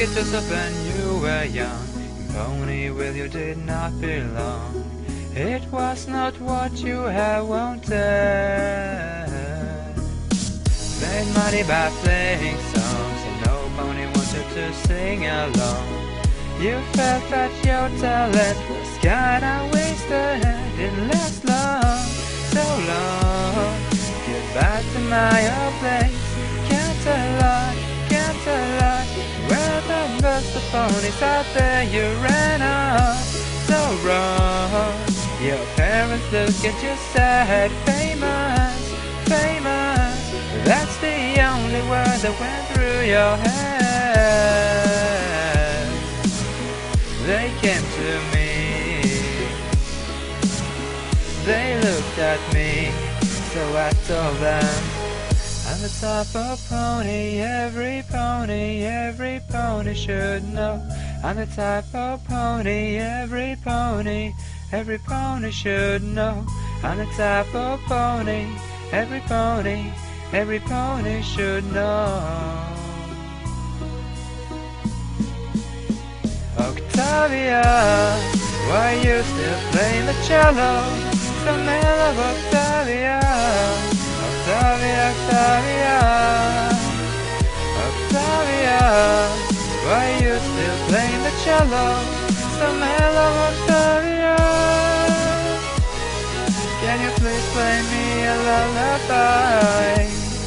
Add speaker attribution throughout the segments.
Speaker 1: it yourself when you were young. In Ponyville you did not belong. It was not what you have wanted. Made money by playing songs, and no pony wanted to sing along. You felt that your talent was kinda wasted. Didn't last long, so long. Get back to my old place. Can't a lot. Where the best of ponies out there you ran off. So wrong. Your parents look at you sad. Famous. That's the only word that went through your head. They came to me. They looked at me. So I told them, I'm the type of pony every pony should know. I'm the type of pony every pony should know. I'm the type of pony every pony should know. Octavia, why you still playing the cello? The man of Octavia. Octavia, why you still playing the cello? The man of Octavia. Can you please play me a lullaby?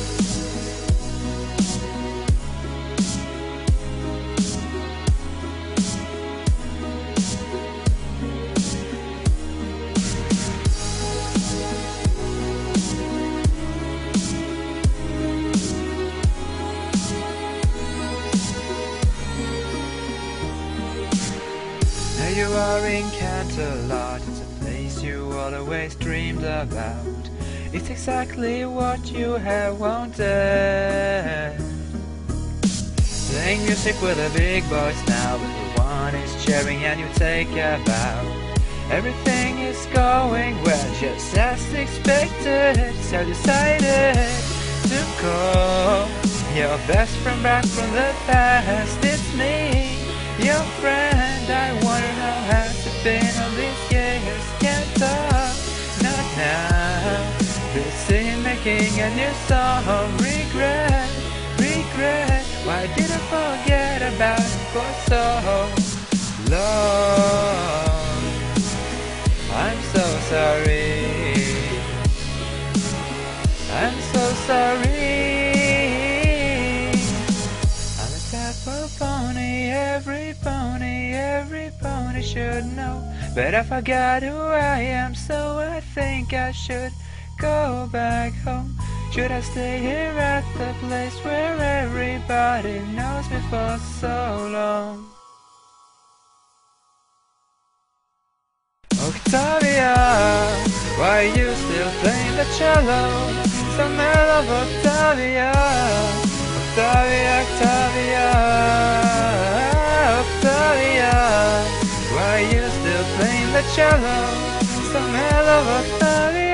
Speaker 1: Now you are in Canterlot. It's a place you always dreamed about. It's exactly what you have wanted. Playing music with the big boys now, everyone is cheering and you take a bow. Everything is going well, just as expected. So decided to call your best friend back from the past. It's me, your friend. I wonder how has it been all these years. Can't talk, not now. Busy making a new song. Regret. Why did I forget about it for so long? I'm so sorry. I'm so sorry. I'm the type of pony every pony should know. But I forgot who I am, so I think I should go back home. Should I stay here at the place where everybody knows me for so long? Octavia, why you still playing the cello? So mellow, Octavia. Octavia, why you still playing the cello? So mellow, Octavia.